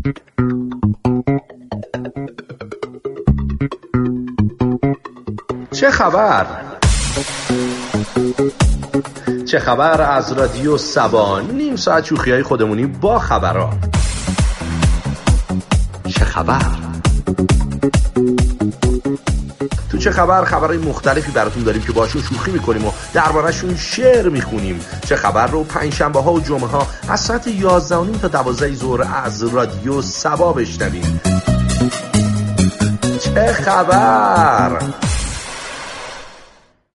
چه خبر؟ چه خبر از رادیو سبا؟ نیم ساعت شوخی‌های خودمونی با خبرها. چه خبر؟ تو چه خبر خبرهای مختلفی براتون داریم که باشون شوخی میکنیم و درباره‌شون شعر میخونیم. چه خبر رو پنجشنبه ها و جمعه ها از ساعت 11:30 تا 12 ظهر از رادیو سبا بشنوید. چه خبر؟